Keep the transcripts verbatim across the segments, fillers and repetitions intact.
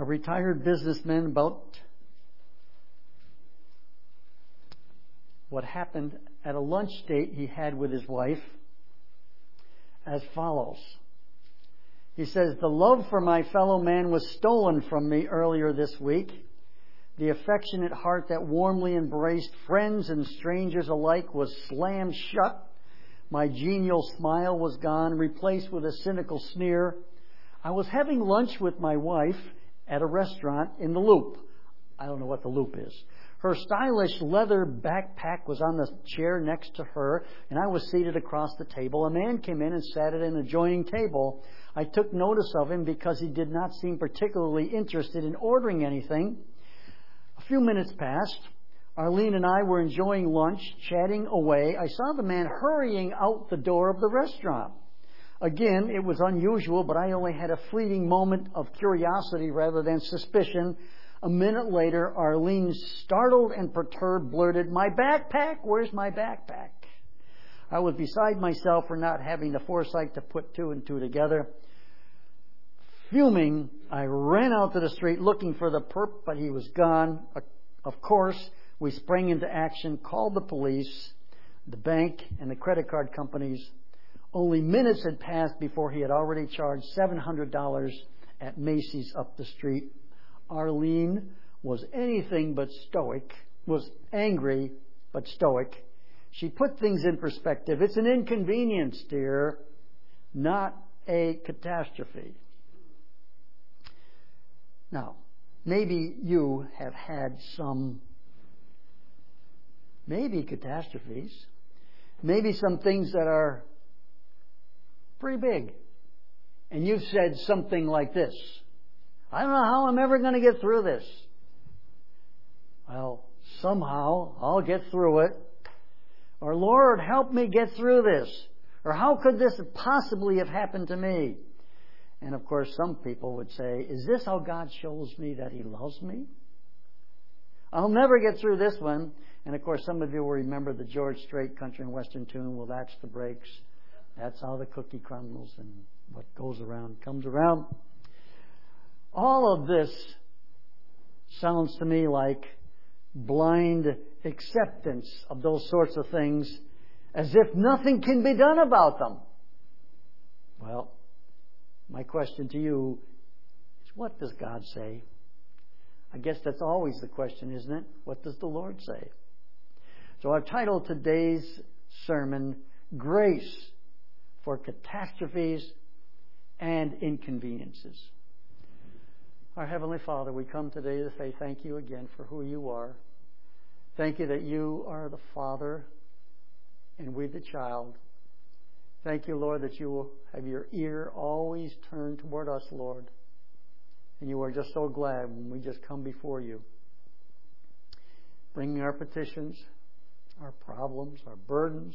retired businessman about what happened at a lunch date he had with his wife as follows. He says, "The love for my fellow man was stolen from me earlier this week. The affectionate heart that warmly embraced friends and strangers alike was slammed shut. My genial smile was gone, replaced with a cynical sneer. I was having lunch with my wife at a restaurant in the Loop." I don't know what the Loop is. "Her stylish leather backpack was on the chair next to her, and I was seated across the table. A man came in and sat at an adjoining table. I took notice of him because he did not seem particularly interested in ordering anything. A few minutes passed. Arlene and I were enjoying lunch, chatting away. I saw the man hurrying out the door of the restaurant. Again, it was unusual, but I only had a fleeting moment of curiosity rather than suspicion. A minute later, Arlene, startled and perturbed, blurted, 'My backpack? Where's my backpack?' I was beside myself for not having the foresight to put two and two together. Fuming, I ran out to the street looking for the perp, but he was gone. Of course, we sprang into action, called the police, the bank, and the credit card companies. Only minutes had passed before he had already charged seven hundred dollars at Macy's up the street. Arlene was anything but stoic, was angry but stoic. She put things in perspective. It's an inconvenience, dear, not a catastrophe." Now, maybe you have had some, maybe catastrophes, maybe some things that are pretty big. And you've said something like this: "I don't know how I'm ever going to get through this." Well, somehow I'll get through it. Or, "Lord, help me get through this." Or, "How could this possibly have happened to me?" And of course, some people would say, "Is this how God shows me that He loves me? I'll never get through this one." And of course, some of you will remember the George Strait country and western tune, "Well, that's the breaks. That's how the cookie crumbles, and what goes around comes around." All of this sounds to me like blind acceptance of those sorts of things, as if nothing can be done about them. Well, my question to you is, what does God say? I guess that's always the question, isn't it? What does the Lord say? So I've titled today's sermon, "Grace for Catastrophes and Inconveniences." Our Heavenly Father, we come today to say thank you again for who you are. Thank you that you are the Father and we the child. Thank you, Lord, that you will have your ear always turned toward us, Lord. And you are just so glad when we just come before you, bringing our petitions, our problems, our burdens,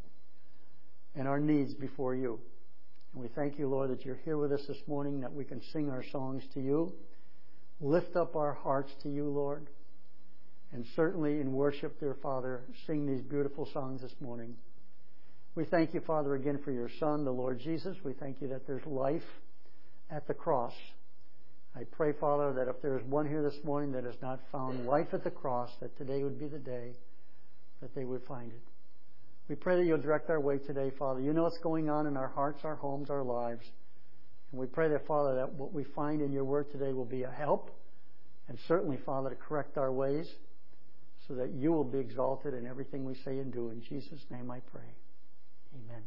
and our needs before you. And we thank you, Lord, that you're here with us this morning, that we can sing our songs to you, lift up our hearts to you, Lord, and certainly in worship, dear Father, sing these beautiful songs this morning. We thank you, Father, again for your Son, the Lord Jesus. We thank you that there's life at the cross. I pray, Father, that if there is one here this morning that has not found life at the cross, that today would be the day that they would find it. We pray that you'll direct our way today, Father. You know what's going on in our hearts, our homes, our lives. And we pray that, Father, that what we find in your word today will be a help, and certainly, Father, to correct our ways so that you will be exalted in everything we say and do. In Jesus' name I pray. Amen.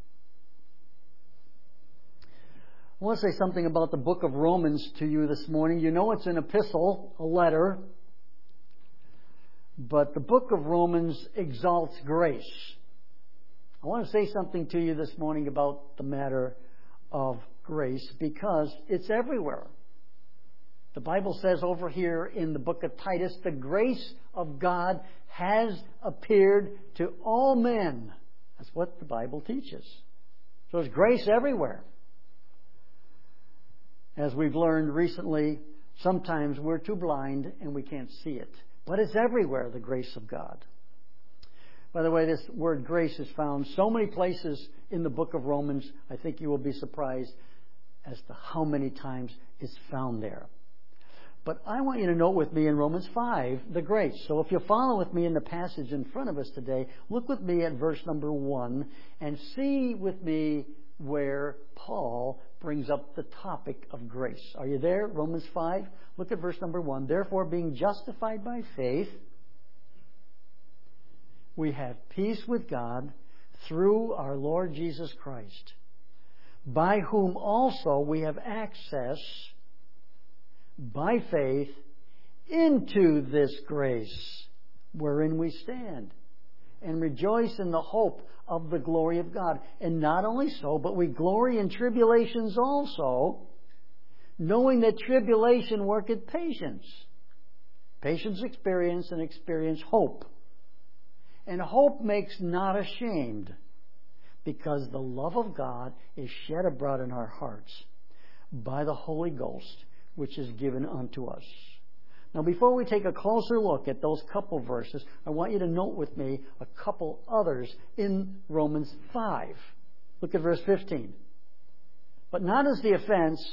I want to say something about the book of Romans to you this morning. You know it's an epistle, a letter, but the book of Romans exalts grace. I want to say something to you this morning about the matter of grace, because it's everywhere. The Bible says over here in the book of Titus, the grace of God has appeared to all men. That's what the Bible teaches. So there's grace everywhere. As we've learned recently, sometimes we're too blind and we can't see it. But it's everywhere, the grace of God. By the way, this word grace is found so many places in the book of Romans, I think you will be surprised as to how many times it's found there. But I want you to note with me in Romans five, the grace. So if you follow with me in the passage in front of us today, look with me at verse number one and see with me where Paul brings up the topic of grace. Are you there? Romans five. Look at verse number one. Therefore, being justified by faith, we have peace with God through our Lord Jesus Christ, by whom also we have access by faith into this grace wherein we stand, and rejoice in the hope of the glory of God. And not only so, but we glory in tribulations also, knowing that tribulation worketh patience. Patience experience, and experience hope. And hope makes not ashamed, because the love of God is shed abroad in our hearts by the Holy Ghost, which is given unto us. Now, before we take a closer look at those couple verses, I want you to note with me a couple others in Romans five. Look at verse fifteen. But not as the offense,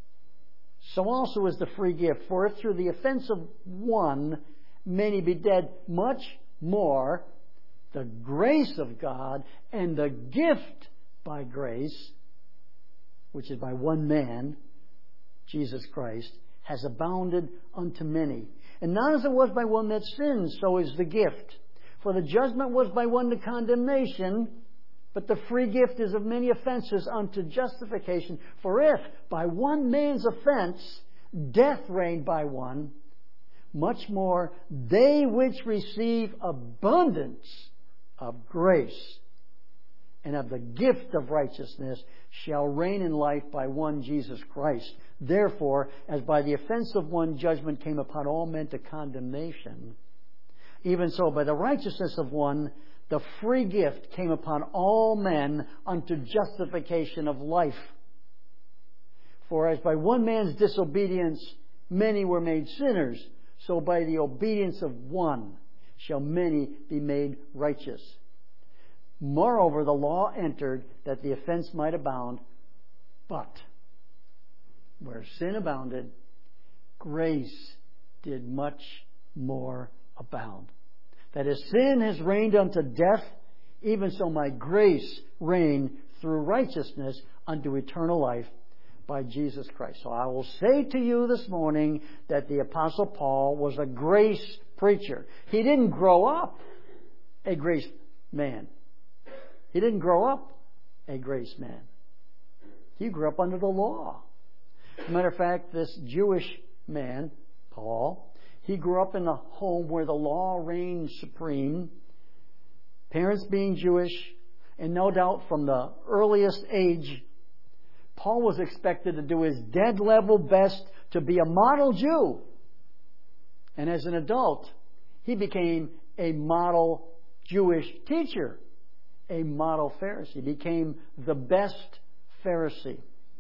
so also is the free gift. For if through the offense of one many be dead, much more the grace of God and the gift by grace, which is by one man, Jesus Christ, has abounded unto many. And not as it was by one that sinned, so is the gift. For the judgment was by one to condemnation, but the free gift is of many offenses unto justification. For if by one man's offense death reigned by one, much more they which receive abundance of grace and of the gift of righteousness shall reign in life by one Jesus Christ. Therefore, as by the offense of one judgment came upon all men to condemnation, even so by the righteousness of one the free gift came upon all men unto justification of life. For as by one man's disobedience many were made sinners, so by the obedience of one shall many be made righteous. Moreover, the law entered that the offense might abound, but where sin abounded, grace did much more abound. That as sin has reigned unto death, even so might grace reign through righteousness unto eternal life by Jesus Christ. So I will say to you this morning that the Apostle Paul was a grace preacher. He didn't grow up a grace man. He didn't grow up a grace man. He grew up under the law. As a matter of fact, this Jewish man, Paul, he grew up in a home where the law reigned supreme. Parents being Jewish, and no doubt from the earliest age, Paul was expected to do his dead level best to be a model Jew. And as an adult, he became a model Jewish teacher, a model Pharisee. He became the best Pharisee.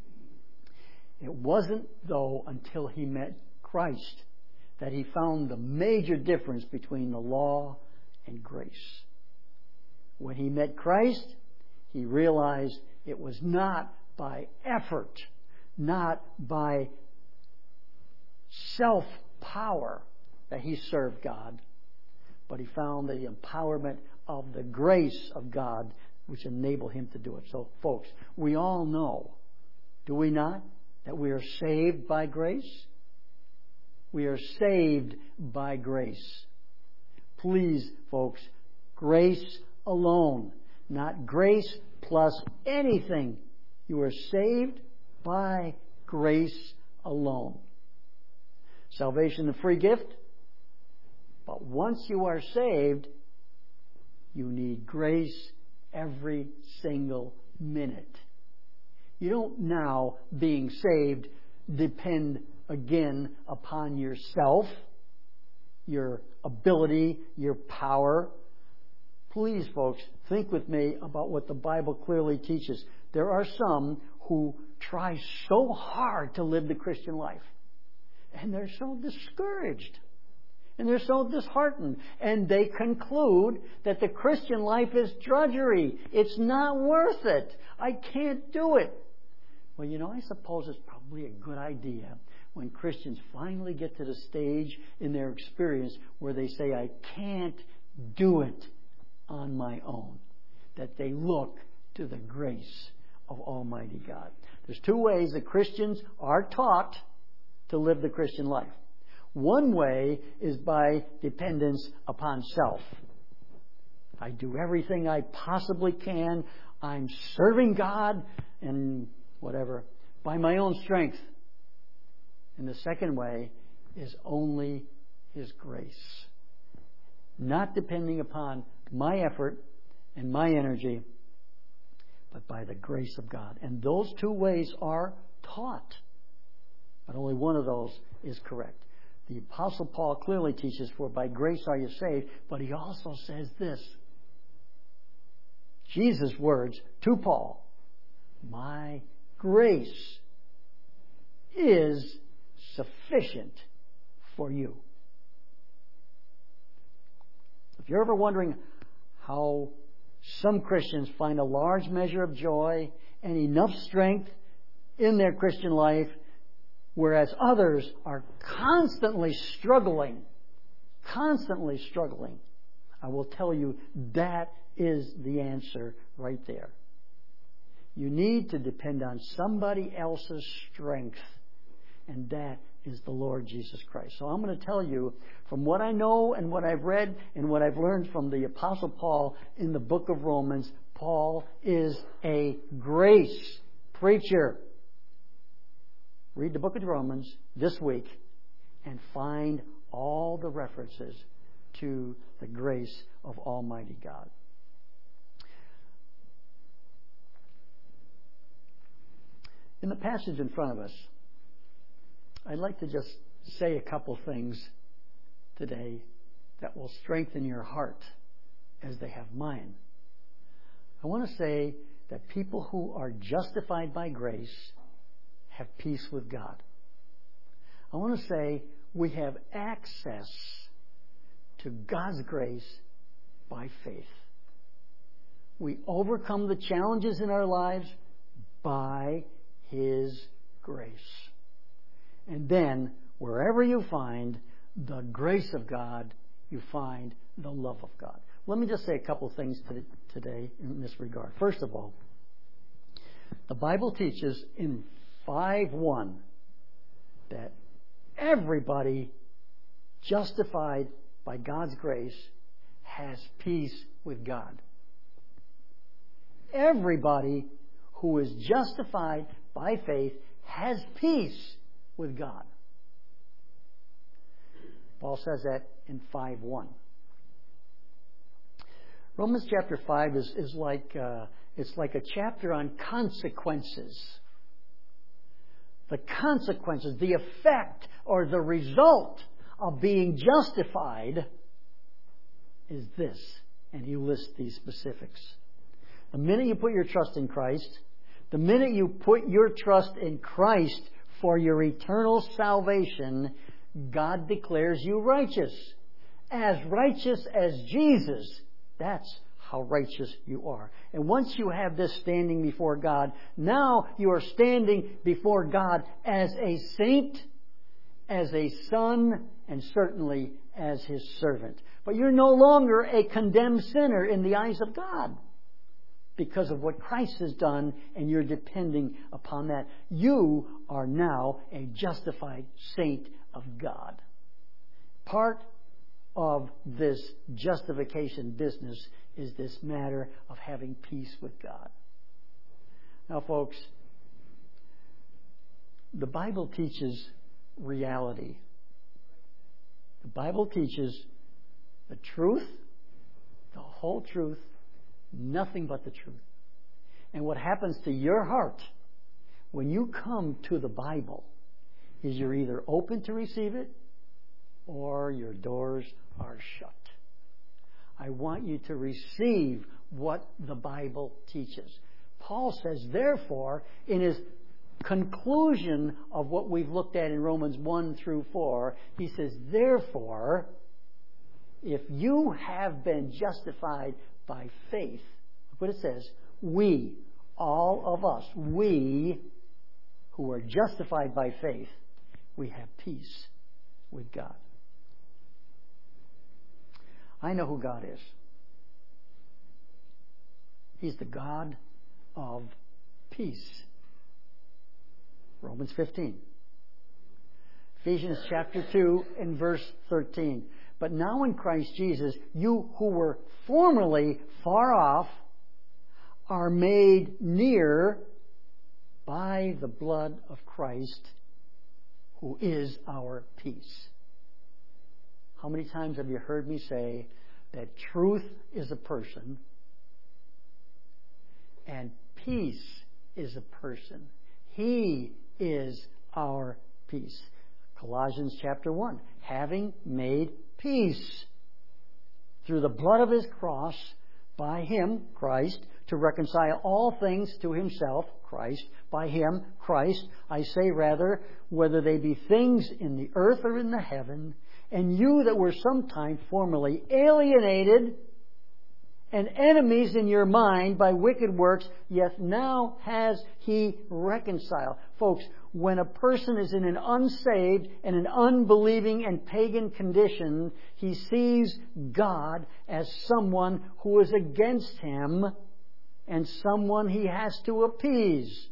It wasn't, though, until he met Christ that he found the major difference between the law and grace. When he met Christ, he realized it was not by effort, not by self-power that he served God, but he found the empowerment of the grace of God which enabled him to do it. So, folks, we all know, do we not, that we are saved by grace? We are saved by grace. Please, folks, grace alone, not grace plus anything. You are saved by grace alone. Salvation, the free gift. But once you are saved, you need grace every single minute. You don't now, being saved, depend again upon yourself, your ability, your power. Please, folks, think with me about what the Bible clearly teaches. There are some who try so hard to live the Christian life, and they're so discouraged, and they're so disheartened, and they conclude that the Christian life is drudgery. It's not worth it. I can't do it. Well, you know, I suppose it's probably probably a good idea when Christians finally get to the stage in their experience where they say, I can't do it on my own, that they look to the grace of Almighty God. There's two ways that Christians are taught to live the Christian life. One way is by dependence upon self. I do everything I possibly can. I'm serving God and whatever by my own strength. And the second way is only His grace. Not depending upon my effort and my energy, but by the grace of God. And those two ways are taught. But only one of those is correct. The Apostle Paul clearly teaches, for by grace are you saved, but he also says this. Jesus' words to Paul, my grace is sufficient for you. If you're ever wondering how some Christians find a large measure of joy and enough strength in their Christian life, whereas others are constantly struggling, constantly struggling, I will tell you that is the answer right there. You need to depend on somebody else's strength, and that is the Lord Jesus Christ. So I'm going to tell you, from what I know and what I've read and what I've learned from the Apostle Paul in the book of Romans, Paul is a grace preacher. Read the book of Romans this week and find all the references to the grace of Almighty God. In the passage in front of us, I'd like to just say a couple things today that will strengthen your heart as they have mine. I want to say that people who are justified by grace have peace with God. I want to say we have access to God's grace by faith. We overcome the challenges in our lives by His grace. And then, wherever you find the grace of God, you find the love of God. Let me just say a couple things today in this regard. First of all, the Bible teaches in five one that everybody justified by God's grace has peace with God. Everybody who is justified by faith has peace with God. Paul says that in five one. Romans chapter five is, is like uh, it's like a chapter on consequences. The consequences, the effect or the result of being justified is this. And he lists these specifics. The minute you put your trust in Christ, the minute you put your trust in Christ for your eternal salvation, God declares you righteous. As righteous as Jesus. That's how righteous you are. And once you have this standing before God, now you are standing before God as a saint, as a son, and certainly as His servant. But you're no longer a condemned sinner in the eyes of God because of what Christ has done, and you're depending upon that. You are now a justified saint of God. Part of this justification business is this matter of having peace with God. Now, folks, the Bible teaches reality. The Bible teaches the truth, the whole truth, nothing but the truth. And what happens to your heart when you come to the Bible is you're either open to receive it or your doors are shut. I want you to receive what the Bible teaches. Paul says, therefore, in his conclusion of what we've looked at in Romans one through four, he says, therefore, if you have been justified by faith, look what it says, we, all of us, we who are justified by faith, we have peace with God. I know who God is. He's the God of peace. Romans fifteen. Ephesians chapter two and verse thirteen. But now in Christ Jesus, you who were formerly far off are made near by the blood of Christ, who is our peace. How many times have you heard me say that truth is a person and peace is a person? He is our peace. Colossians chapter one. Having made peace through the blood of His cross, by Him, Christ, to reconcile all things to Himself, Christ, by Him, Christ, I say rather, whether they be things in the earth or in the heaven, and you that were sometime formerly alienated and enemies in your mind by wicked works, yet now has He reconciled. Folks, when a person is in an unsaved and an unbelieving and pagan condition, he sees God as someone who is against him and someone he has to appease.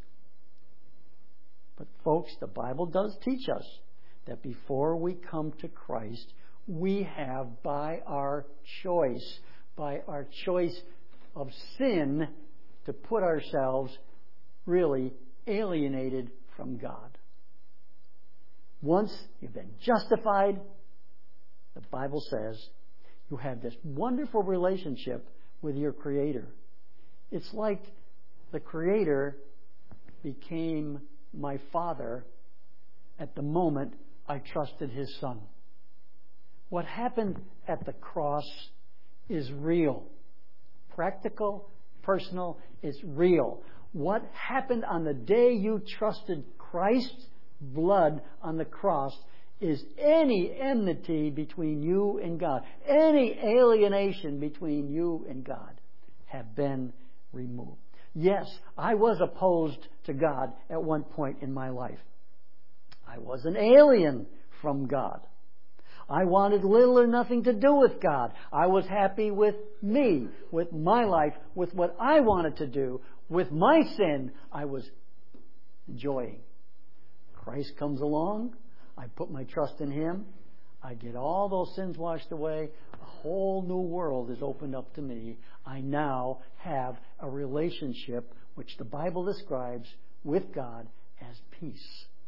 But folks, the Bible does teach us that before we come to Christ, we have by our choice, by our choice of sin, to put ourselves really alienated from God. Once you've been justified, the Bible says you have this wonderful relationship with your Creator. It's like the Creator became my Father at the moment I trusted His Son. What happened at the cross is real. Practical, personal, it's real. What happened on the day you trusted Christ's blood on the cross is any enmity between you and God, any alienation between you and God have been removed. Yes, I was opposed to God at one point in my life. I was an alien from God. I wanted little or nothing to do with God. I was happy with me, with my life, with what I wanted to do. With my sin, I was enjoying. Christ comes along. I put my trust in Him. I get all those sins washed away. A whole new world is opened up to me. I now have a relationship which the Bible describes with God as peace.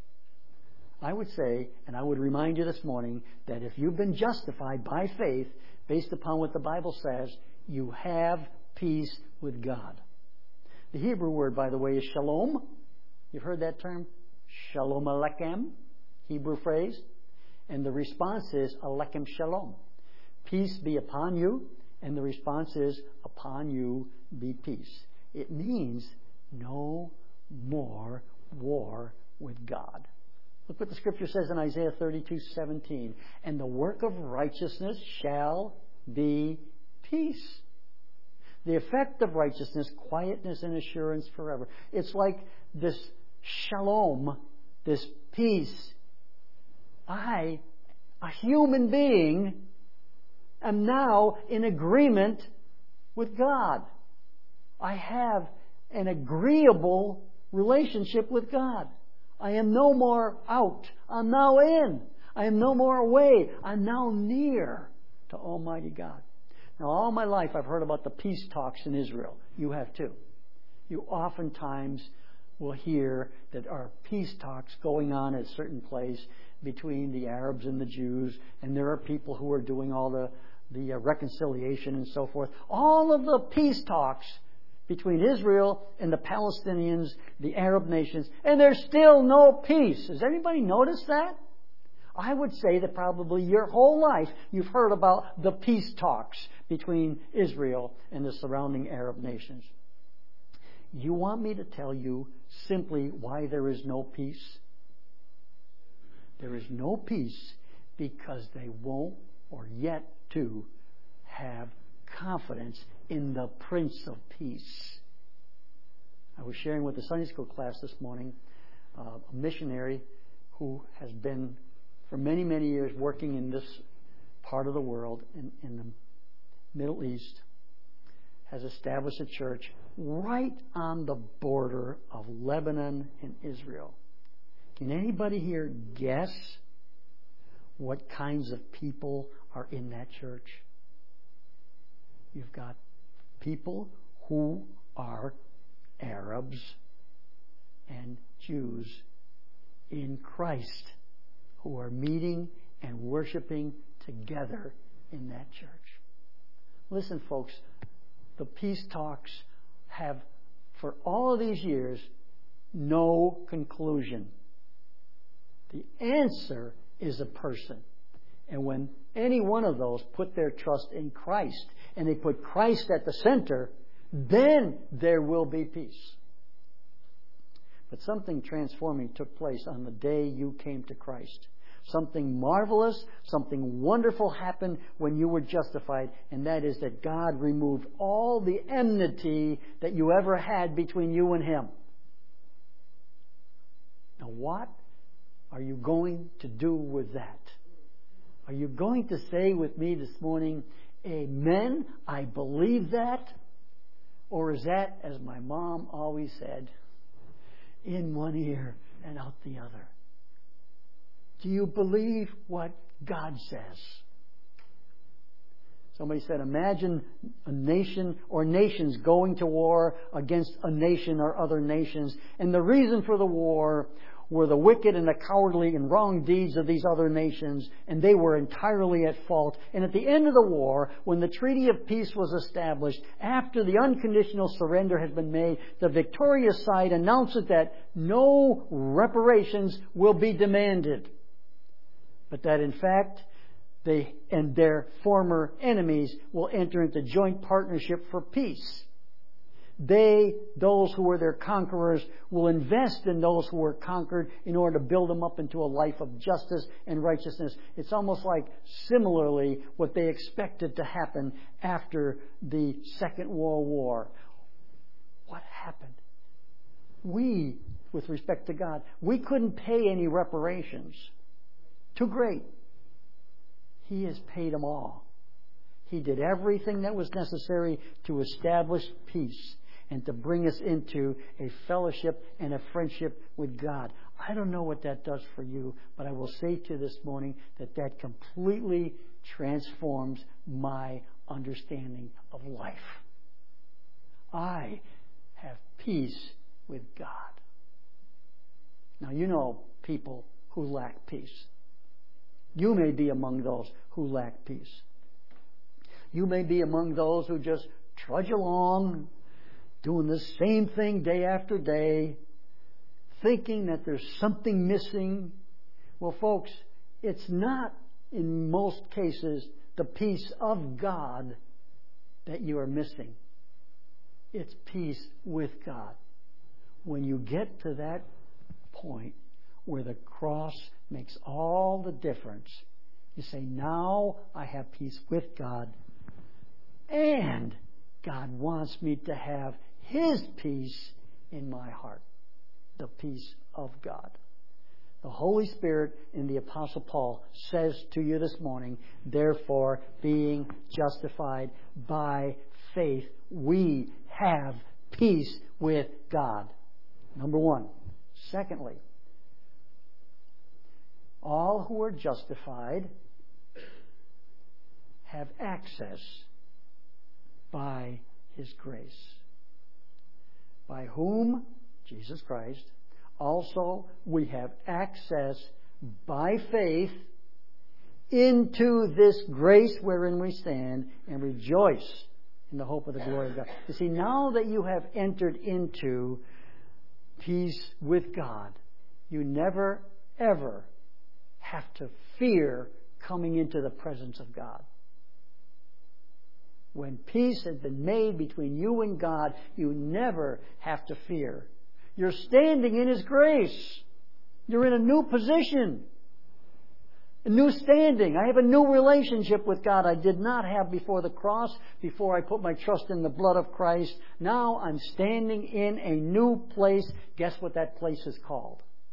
I would say, and I would remind you this morning, that if you've been justified by faith, based upon what the Bible says, you have peace with God. The Hebrew word, by the way, is shalom. You've heard that term? Shalom Alechem, Hebrew phrase. And the response is Alechem Shalom. Peace be upon you. And the response is, upon you be peace. It means no more war with God. Look what the Scripture says in Isaiah thirty-two seventeen. And the work of righteousness shall be peace. The effect of righteousness, quietness and assurance forever. It's like this shalom, this peace. I, a human being, am now in agreement with God. I have an agreeable relationship with God. I am no more out. I'm now in. I am no more away. I'm now near to Almighty God. Now, all my life I've heard about the peace talks in Israel. You have too. You oftentimes will hear that there are peace talks going on at a certain place between the Arabs and the Jews, and there are people who are doing all the, the uh, reconciliation and so forth. All of the peace talks between Israel and the Palestinians, the Arab nations, and there's still no peace. Has anybody noticed that? I would say that probably your whole life you've heard about the peace talks between Israel and the surrounding Arab nations. You want me to tell you simply why there is no peace? There is no peace because they won't, or yet to, have confidence in the Prince of Peace. I was sharing with the Sunday school class this morning uh, a missionary who has been for many, many years working in this part of the world, in, in the Middle East, has established a church right on the border of Lebanon and Israel. Can anybody here guess what kinds of people are in that church? You've got people who are Arabs and Jews in Christ who are meeting and worshiping together in that church. Listen, folks, the peace talks have, for all of these years, no conclusion. The answer is a person. And when any one of those put their trust in Christ, and they put Christ at the center, then there will be peace. But something transforming took place on the day you came to Christ. Something marvelous, something wonderful happened when you were justified, and that is that God removed all the enmity that you ever had between you and Him. Now, what are you going to do with that? Are you going to say with me this morning, Amen, I believe that? Or is that, as my mom always said, in one ear and out the other? Do you believe what God says? Somebody said, imagine a nation or nations going to war against a nation or other nations. And the reason for the war were the wicked and the cowardly and wrong deeds of these other nations. And they were entirely at fault. And at the end of the war, when the Treaty of Peace was established, after the unconditional surrender has been made, the victorious side announces that no reparations will be demanded. But that in fact, they and their former enemies will enter into joint partnership for peace. They, those who were their conquerors, will invest in those who were conquered in order to build them up into a life of justice and righteousness. It's almost like similarly what they expected to happen after the Second World War. What happened? We, with respect to God, we couldn't pay any reparations. Too great. He has paid them all. He did everything that was necessary to establish peace and to bring us into a fellowship and a friendship with God. I don't know what that does for you, but I will say to you this morning that that completely transforms my understanding of life. I have peace with God. Now, you know people who lack peace. You may be among those who lack peace. You may be among those who just trudge along, doing the same thing day after day, thinking that there's something missing. Well, folks, it's not, in most cases, the peace of God that you are missing. It's peace with God. When you get to that point where the cross makes all the difference, you say, now I have peace with God, and God wants me to have His peace in my heart, the peace of God. The Holy Spirit in the Apostle Paul says to you this morning, therefore, being justified by faith, we have peace with God. Number one. Secondly, all who are justified have access by His grace. By whom, Jesus Christ, also we have access by faith into this grace wherein we stand and rejoice in the hope of the glory of God. You see, now that you have entered into peace with God, you never, ever have to fear coming into the presence of God. When peace has been made between you and God, you never have to fear. You're standing in His grace. You're in a new position. A new standing. I have a new relationship with God I did not have before the cross, before I put my trust in the blood of Christ. Now I'm standing in a new place. Guess what that place is called?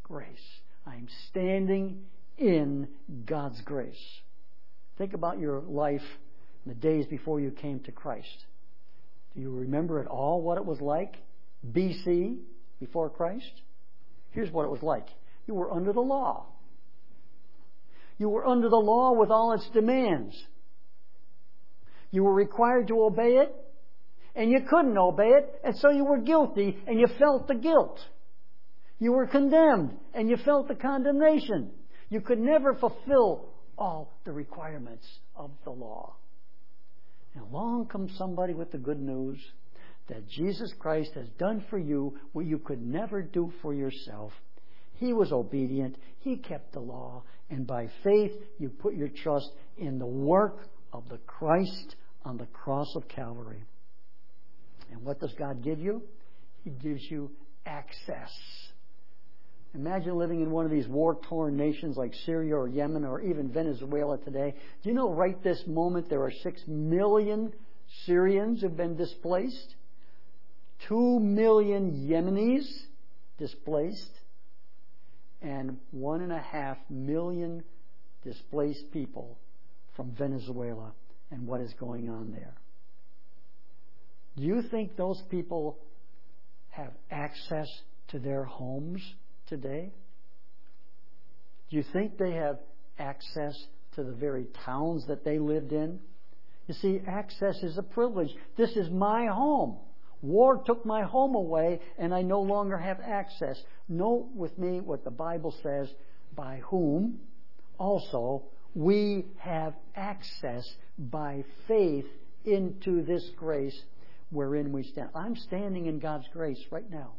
grace. I'm standing in God's grace. Think about your life in the days before you came to Christ. Do you remember at all what it was like B C, before Christ? Here's what it was like. You were under the law. You were under the law with all its demands. You were required to obey it, and you couldn't obey it, and so you were guilty, and you felt the guilt. You were condemned, and you felt the condemnation. You could never fulfill all the requirements of the law. And along comes somebody with the good news that Jesus Christ has done for you what you could never do for yourself. He was obedient. He kept the law. And by faith, you put your trust in the work of the Christ on the cross of Calvary. And what does God give you? He gives you access. Imagine living in one of these war-torn nations like Syria or Yemen or even Venezuela today. Do you know right this moment there are six million Syrians who have been displaced? Two million Yemenis displaced? And one and a half million displaced people from Venezuela and what is going on there. Do you think those people have access to their homes today? Do you think they have access to the very towns that they lived in? You see, access is a privilege. This is my home. War took my home away, and I no longer have access. Note with me what the Bible says, by whom also we have access by faith into this grace wherein we stand. I'm standing in God's grace right now.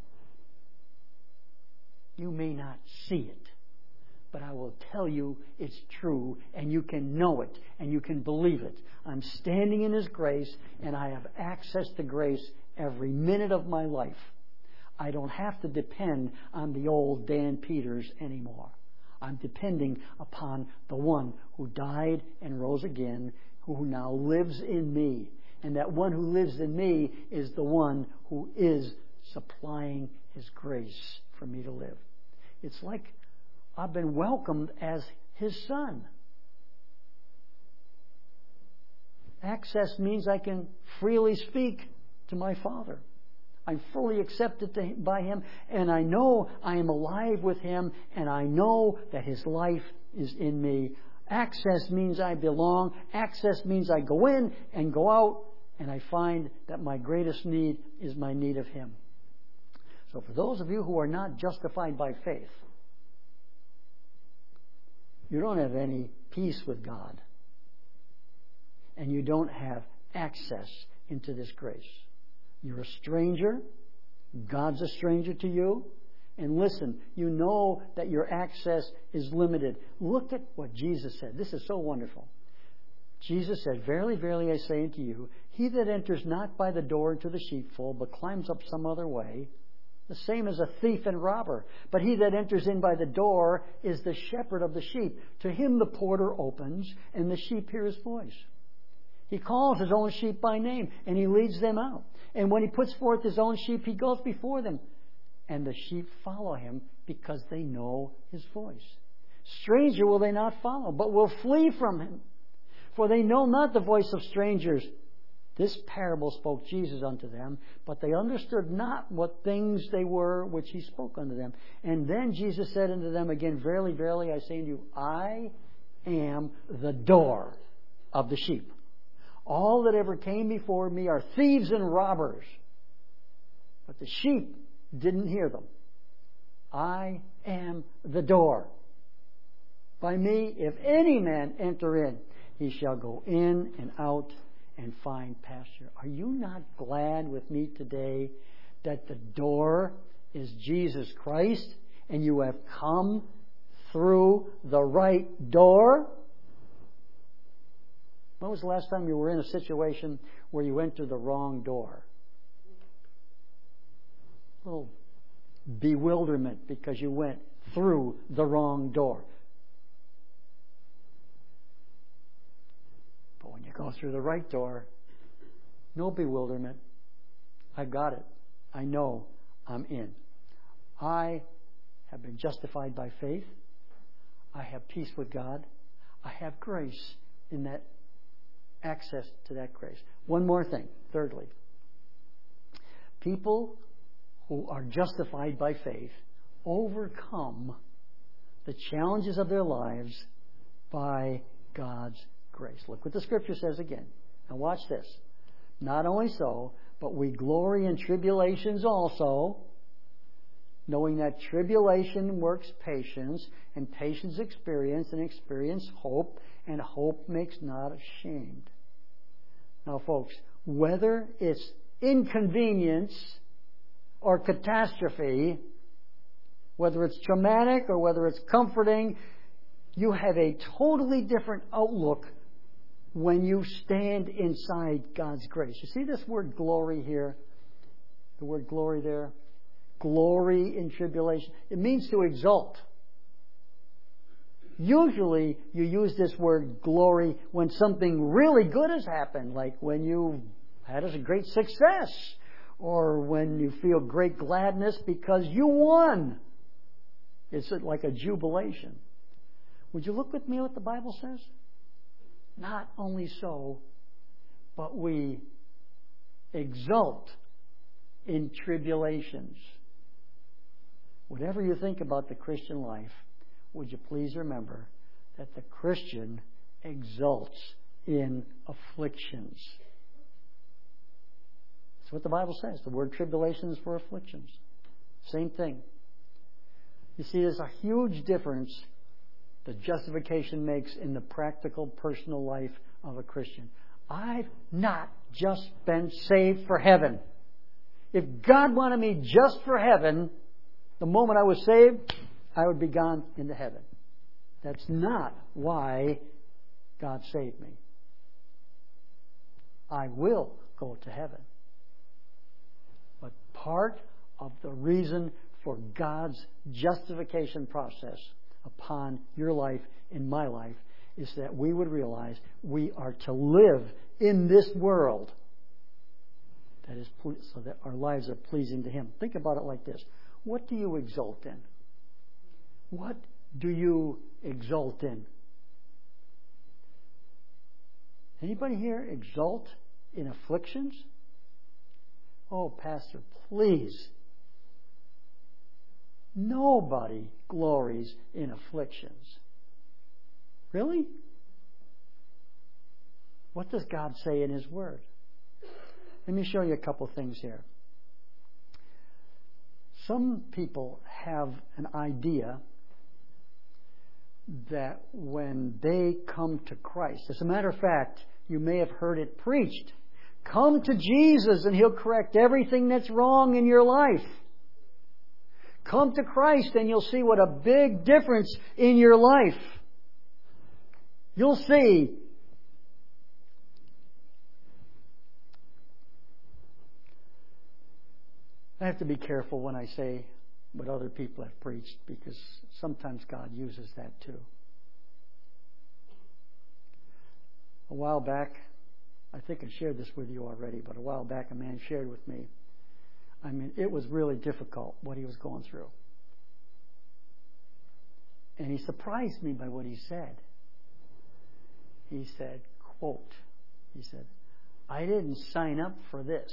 You may not see it, but I will tell you it's true, and you can know it, and you can believe it. I'm standing in His grace, and I have access to grace every minute of my life. I don't have to depend on the old Dan Peters anymore. I'm depending upon the one who died and rose again, who now lives in me. And that one who lives in me is the one who is supplying His grace for me to live. It's like I've been welcomed as His son. Access means I can freely speak to my Father. I'm fully accepted to, by Him, and I know I am alive with Him, and I know that His life is in me. Access means I belong. Access means I go in and go out, and I find that my greatest need is my need of Him. So for those of you who are not justified by faith, you don't have any peace with God, and you don't have access into this grace. You're a stranger. God's a stranger to you. And listen, you know that your access is limited. Look at what Jesus said. This is so wonderful. Jesus said, "Verily, verily, I say unto you, he that enters not by the door into the sheepfold, but climbs up some other way, the same as a thief and robber. But he that enters in by the door is the shepherd of the sheep. To him the porter opens, and the sheep hear his voice. He calls his own sheep by name, and he leads them out. And when he puts forth his own sheep, he goes before them. And the sheep follow him because they know his voice. Stranger will they not follow, but will flee from him. For they know not the voice of strangers." This parable spoke Jesus unto them, but they understood not what things they were which he spoke unto them. And then Jesus said unto them again, "Verily, verily, I say unto you, I am the door of the sheep. All that ever came before me are thieves and robbers, but the sheep didn't hear them. I am the door. By me, if any man enter in, he shall go in and out and find pasture." Are you not glad with me today that the door is Jesus Christ and you have come through the right door? When was the last time you were in a situation where you entered the wrong door? A little bewilderment because you went through the wrong door. But when you go through the right door, no bewilderment. I got it. I know I'm in. I have been justified by faith. I have peace with God. I have grace in that access to that grace. One more thing. Thirdly, people who are justified by faith overcome the challenges of their lives by God's grace. Look what the Scripture says again. Now watch this. Not only so, but we glory in tribulations also, knowing that tribulation works patience, and patience experience, and experience hope, and hope makes not ashamed. Now folks, whether it's inconvenience or catastrophe, whether it's traumatic or whether it's comforting, you have a totally different outlook when you stand inside God's grace. You see this word glory here? The word glory there? Glory in tribulation. It means to exult. Usually you use this word glory when something really good has happened, like when you had a great success, or when you feel great gladness because you won. It's like a jubilation. Would you look with me what the Bible says? Not only so, but we exult in tribulations. Whatever you think about the Christian life, would you please remember that the Christian exults in afflictions. That's what the Bible says. The word tribulation is for afflictions. Same thing. You see, there's a huge difference that justification makes in the practical, personal life of a Christian. I've not just been saved for heaven. If God wanted me just for heaven, the moment I was saved, I would be gone into heaven. That's not why God saved me. I will go to heaven. But part of the reason for God's justification process upon your life, in my life, is that we would realize we are to live in this world that is so that our lives are pleasing to Him. Think about it like this. What do you exult in? What do you exult in? Anybody here exult in afflictions? Oh, Pastor, please. Nobody glories in afflictions. Really? What does God say in His Word? Let me show you a couple things here. Some people have an idea that when they come to Christ, as a matter of fact, you may have heard it preached, come to Jesus and He'll correct everything that's wrong in your life. Come to Christ and you'll see what a big difference in your life. You'll see. I have to be careful when I say what other people have preached, because sometimes God uses that too. A while back, I think I shared this with you already, but a while back a man shared with me, I mean, it was really difficult what he was going through. And he surprised me by what he said. He said, quote, he said, I didn't sign up for this.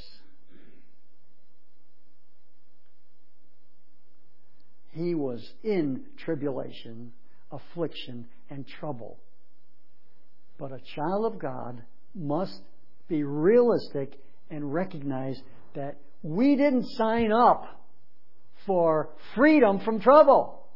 He was in tribulation, affliction, and trouble. But a child of God must be realistic and recognize that we didn't sign up for freedom from trouble.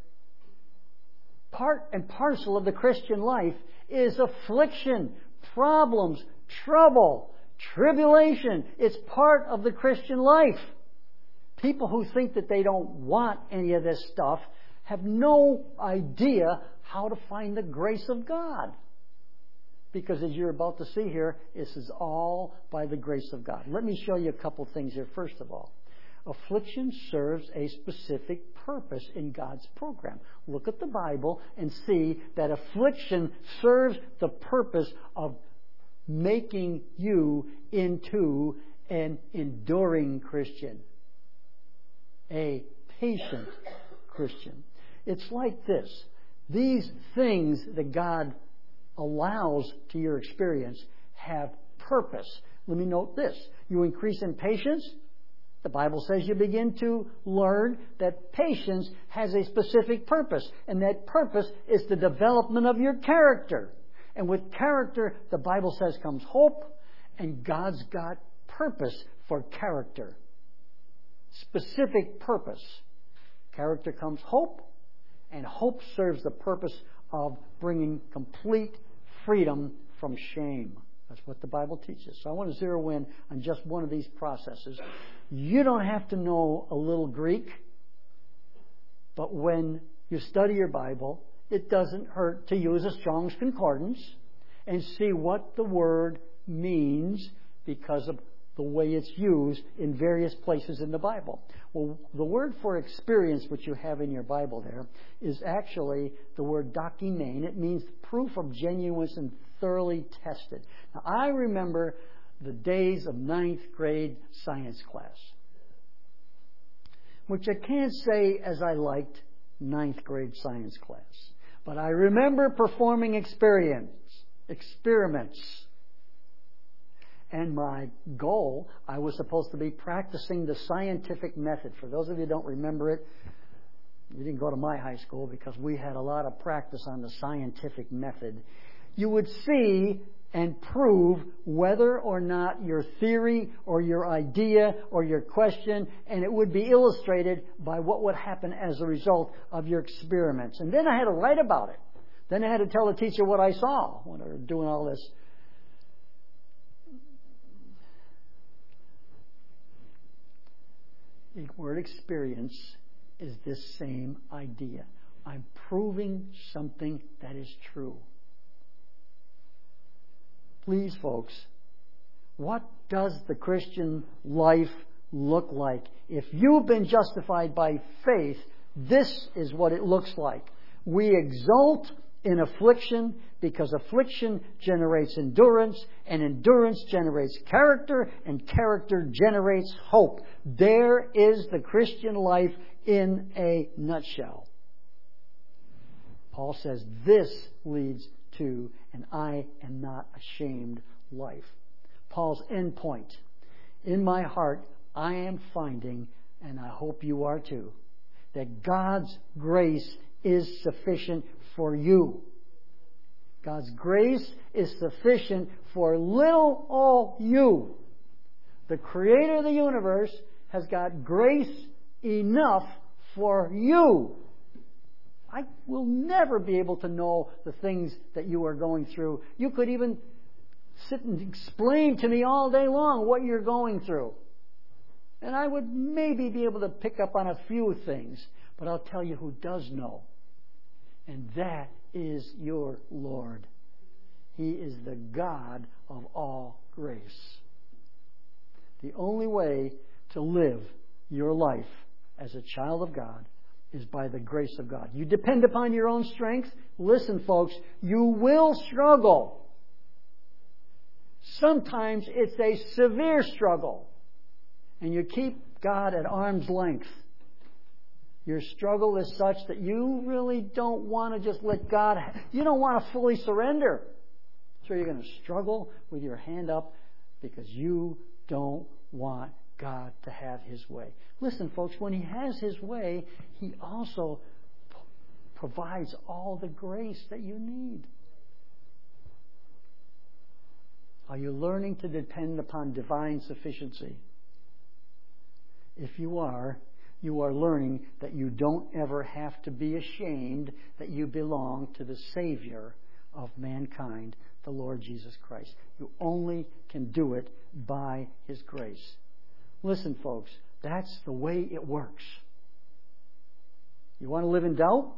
Part and parcel of the Christian life is affliction, problems, trouble, tribulation. It's part of the Christian life. People who think that they don't want any of this stuff have no idea how to find the grace of God. Because as you're about to see here, this is all by the grace of God. Let me show you a couple things here. First of all, affliction serves a specific purpose in God's program. Look at the Bible and see that affliction serves the purpose of making you into an enduring Christian, a patient Christian. It's like this. These things that God allows to your experience have purpose. Let me note this. You increase in patience. The Bible says you begin to learn that patience has a specific purpose. And that purpose is the development of your character. And with character, the Bible says, comes hope. And God's got purpose for character. Specific purpose. Character comes hope. And hope serves the purpose of bringing complete freedom from shame. That's what the Bible teaches. So I want to zero in on just one of these processes. You don't have to know a little Greek, but when you study your Bible, it doesn't hurt to use a Strong's Concordance and see what the word means because of the way it's used in various places in the Bible. Well, the word for experience, which you have in your Bible there, is actually the word dokinein. It means proof of genuineness and thoroughly tested. Now, I remember the days of ninth grade science class, which I can't say as I liked ninth grade science class. But I remember performing experience, experiments. And my goal, I was supposed to be practicing the scientific method. For those of you who don't remember it, you didn't go to my high school because we had a lot of practice on the scientific method. You would see and prove whether or not your theory or your idea or your question, and it would be illustrated by what would happen as a result of your experiments. And then I had to write about it. Then I had to tell the teacher what I saw when I was doing all this. The word experience is this same idea. I'm proving something that is true. Please, folks, what does the Christian life look like? If you've been justified by faith, this is what it looks like. We exult in affliction because affliction generates endurance, and endurance generates character, and character generates hope. There is the Christian life in a nutshell. Paul says this leads to an I am not ashamed life. Paul's end point. In my heart, I am finding, and I hope you are too, that God's grace is sufficient for you. God's grace is sufficient for little old you. The Creator of the universe has got grace enough for you. I will never be able to know the things that you are going through. You could even sit and explain to me all day long what you're going through. And I would maybe be able to pick up on a few things. But I'll tell you who does know. And that is your Lord. He is the God of all grace. The only way to live your life as a child of God is by the grace of God. You depend upon your own strength. Listen, folks, you will struggle. Sometimes it's a severe struggle. And you keep God at arm's length. Your struggle is such that you really don't want to just let God... You don't want to fully surrender. So you're going to struggle with your hand up because you don't want God to have His way. Listen, folks, when He has His way, He also p- provides all the grace that you need. Are you learning to depend upon divine sufficiency? If you are, you are learning that you don't ever have to be ashamed that you belong to the Savior of mankind, the Lord Jesus Christ. You only can do it by His grace. Listen, folks, that's the way it works. You want to live in doubt?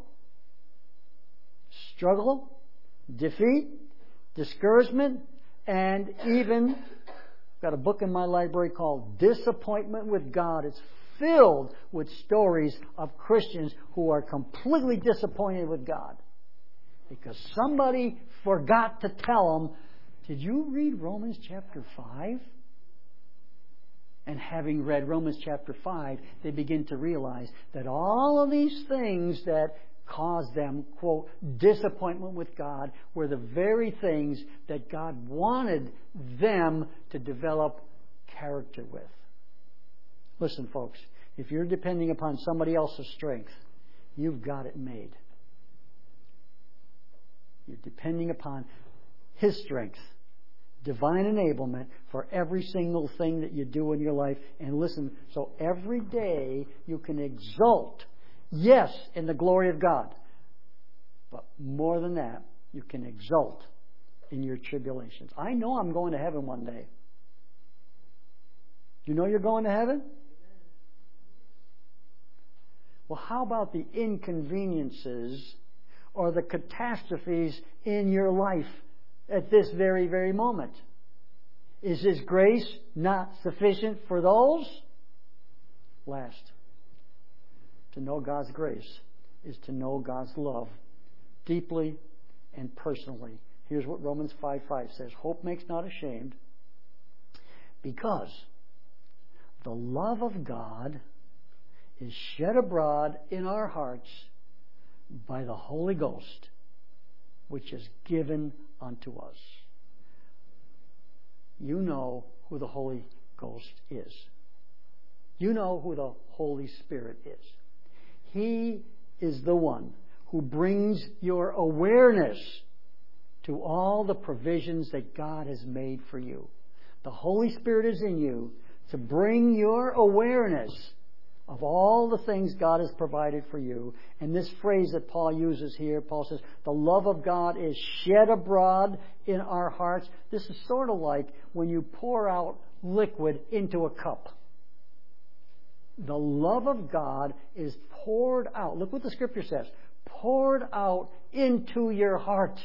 Struggle? Defeat? Discouragement? And even, I've got a book in my library called Disappointment with God. It's filled with stories of Christians who are completely disappointed with God because somebody forgot to tell them, did you read Romans chapter five? And having read Romans chapter five, they begin to realize that all of these things that caused them, quote, disappointment with God were the very things that God wanted them to develop character with. Listen, folks, if you're depending upon somebody else's strength, you've got it made. You're depending upon His strength, divine enablement for every single thing that you do in your life. And listen, so every day you can exult, yes, in the glory of God. But more than that, you can exult in your tribulations. I know I'm going to heaven one day. You know you're going to heaven? Well, how about the inconveniences or the catastrophes in your life at this very, very moment? Is His grace not sufficient for those? Last, to know God's grace is to know God's love deeply and personally. Here's what Romans five five says. Hope makes not ashamed, because the love of God is shed abroad in our hearts by the Holy Ghost, which is given unto us. You know who the Holy Ghost is. You know who the Holy Spirit is. He is the one who brings your awareness to all the provisions that God has made for you. The Holy Spirit is in you to bring your awareness of all the things God has provided for you. And this phrase that Paul uses here, Paul says, the love of God is shed abroad in our hearts. This is sort of like when you pour out liquid into a cup. The love of God is poured out. Look what the Scripture says. Poured out into your heart.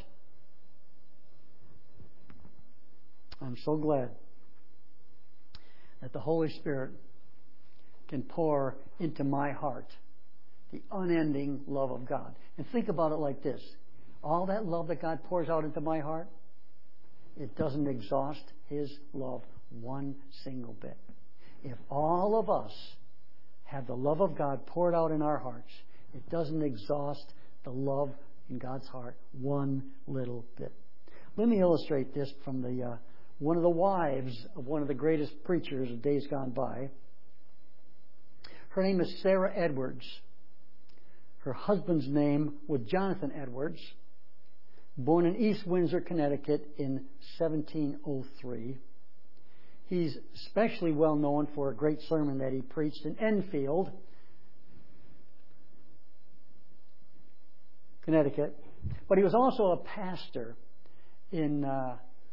I'm so glad that the Holy Spirit can pour into my heart the unending love of God. And think about it like this. All that love that God pours out into my heart, it doesn't exhaust His love one single bit. If all of us have the love of God poured out in our hearts, it doesn't exhaust the love in God's heart one little bit. Let me illustrate this from the uh, one of the wives of one of the greatest preachers of days gone by. Her name is Sarah Edwards. Her husband's name was Jonathan Edwards, born in East Windsor, Connecticut in seventeen oh three. He's especially well known for a great sermon that he preached in Enfield, Connecticut. But he was also a pastor in uh,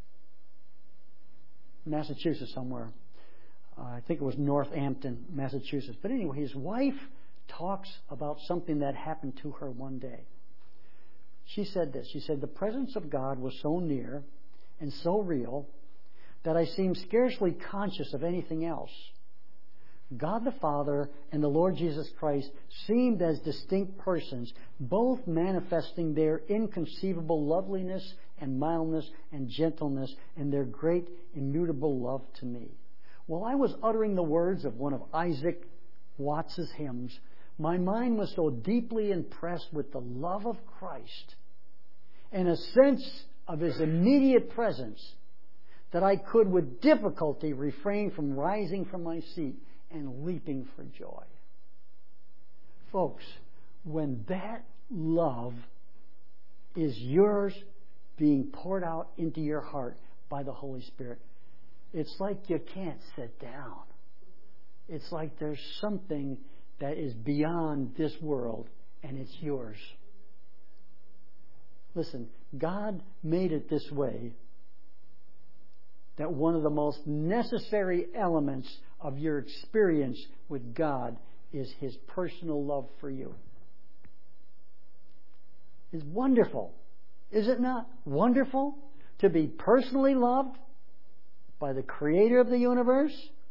Massachusetts somewhere. Uh, I think it was Northampton, Massachusetts. But anyway, his wife talks about something that happened to her one day. She said this. She said, the presence of God was so near and so real that I seemed scarcely conscious of anything else. God the Father and the Lord Jesus Christ seemed as distinct persons, both manifesting their inconceivable loveliness and mildness and gentleness and their great immutable love to me. While I was uttering the words of one of Isaac Watts' hymns, my mind was so deeply impressed with the love of Christ and a sense of His immediate presence that I could with difficulty refrain from rising from my seat and leaping for joy. Folks, when that love is yours being poured out into your heart by the Holy Spirit, it's like you can't sit down. It's like there's something that is beyond this world, and it's yours. Listen, God made it this way, that one of the most necessary elements of your experience with God is His personal love for you. It's wonderful. Is it not wonderful to be personally loved by the Creator of the universe?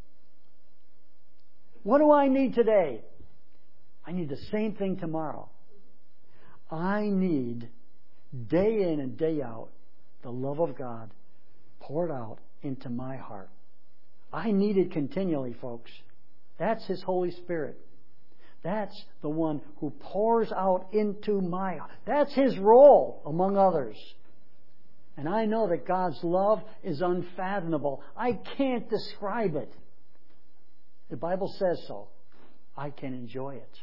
What do I need today? I need the same thing tomorrow. I need, day in and day out, the love of God poured out into my heart. I need it continually, folks. That's His Holy Spirit. That's the one who pours out into my heart. That's His role, among others. And I know that God's love is unfathomable. I can't describe it. The Bible says so. I can enjoy it.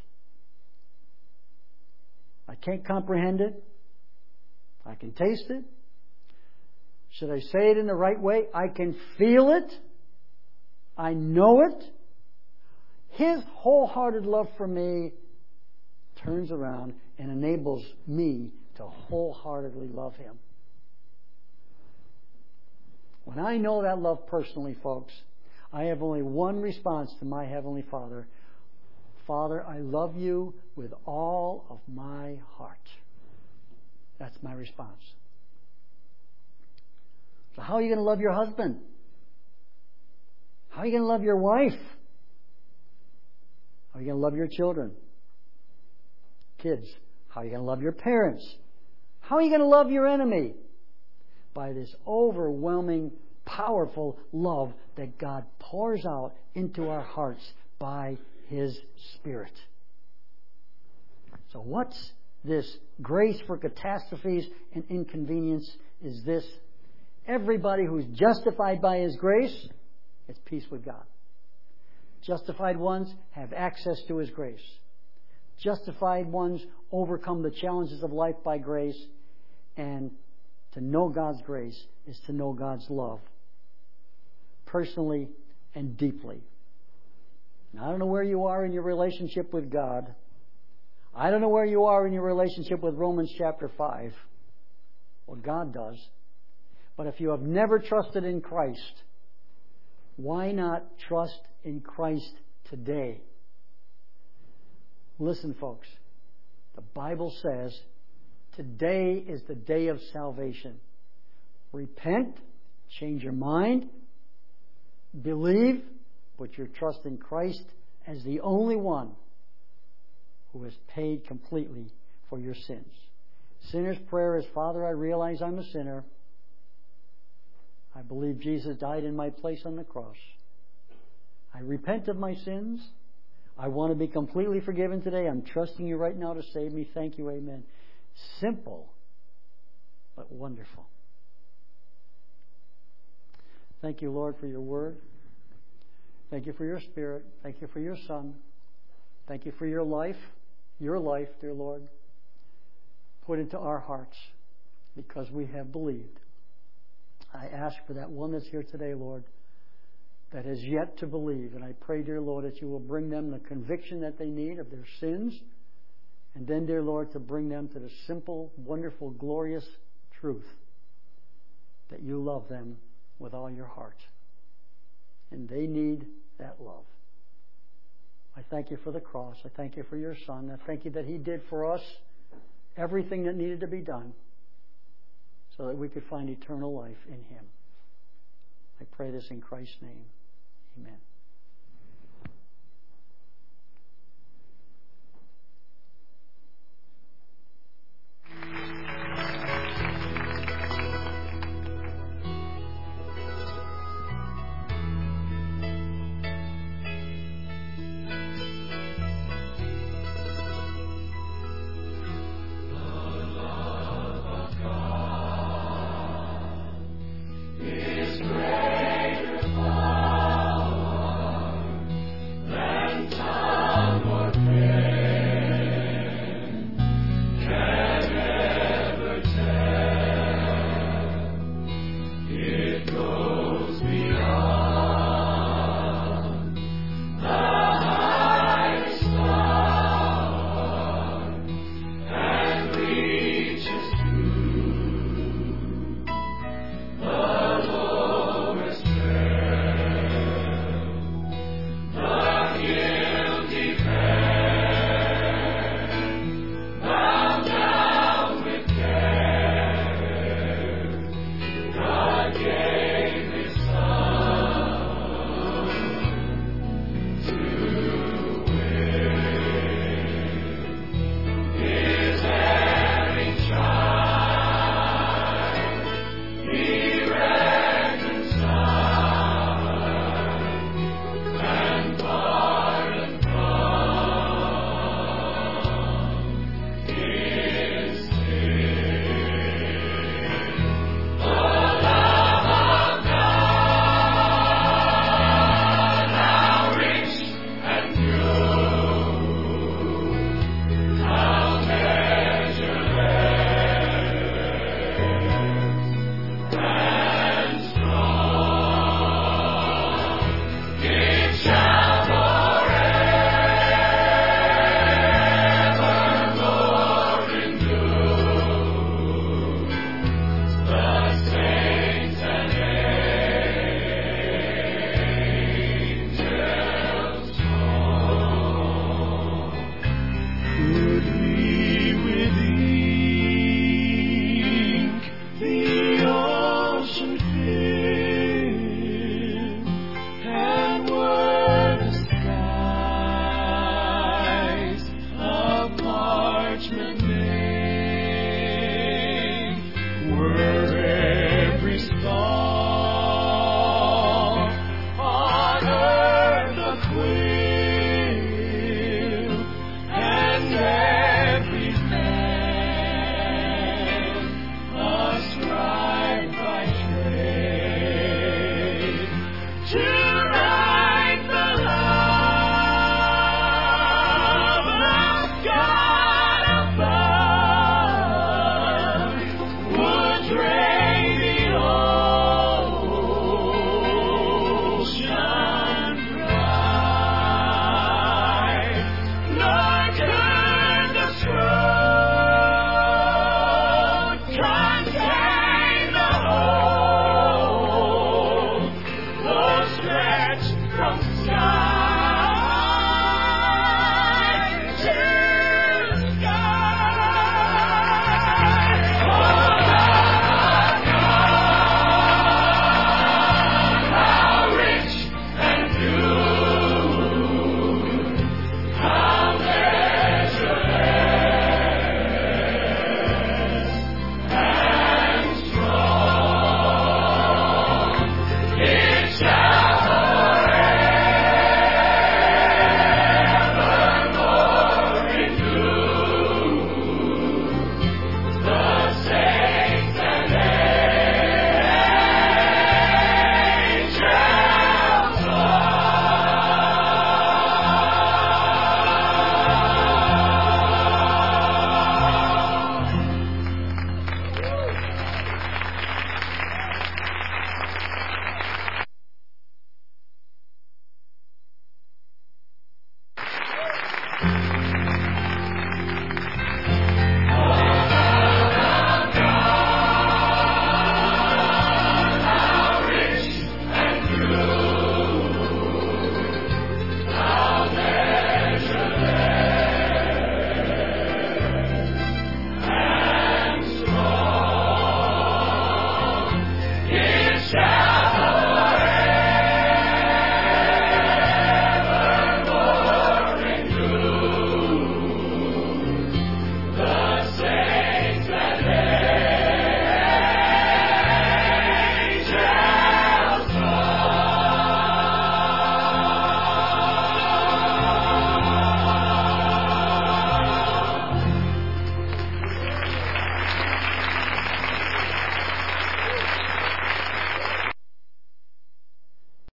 I can't comprehend it. I can taste it. Should I say it in the right way? I can feel it. I know it. His wholehearted love for me turns around and enables me to wholeheartedly love Him. When I know that love personally, folks, I have only one response to my Heavenly Father. Father, I love you with all of my heart. That's my response. So how are you going to love your husband? How are you going to love your wife? How are you going to love your children? Kids, how are you going to love your parents? How are you going to love your enemy? By this overwhelming, powerful love that God pours out into our hearts by His Spirit. So what's this grace for catastrophes and inconvenience? Is this everybody who's justified by His grace has peace with God. Justified ones have access to His grace. Justified ones overcome the challenges of life by grace. And to know God's grace is to know God's love. Personally and deeply. Now, I don't know where you are in your relationship with God. I don't know where you are in your relationship with Romans chapter five. What God does. But if you have never trusted in Christ, why not trust in Christ today? Listen, folks. The Bible says today is the day of salvation. Repent, change your mind, believe, put your trust in Christ as the only one who has paid completely for your sins. Sinner's prayer is, Father, I realize I'm a sinner. I believe Jesus died in my place on the cross. I repent of my sins. I want to be completely forgiven today. I'm trusting you right now to save me. Thank you. Amen. Simple, but wonderful. Thank you, Lord, for your word. Thank you for your Spirit. Thank you for your Son. Thank you for your life, your life, dear Lord, put into our hearts because we have believed. I ask for that one that's here today, Lord, that has yet to believe. And I pray, dear Lord, that you will bring them the conviction that they need of their sins. And then, dear Lord, to bring them to the simple, wonderful, glorious truth that you love them with all your heart. And they need that love. I thank you for the cross. I thank you for your Son. I thank you that He did for us everything that needed to be done so that we could find eternal life in Him. I pray this in Christ's name. Amen.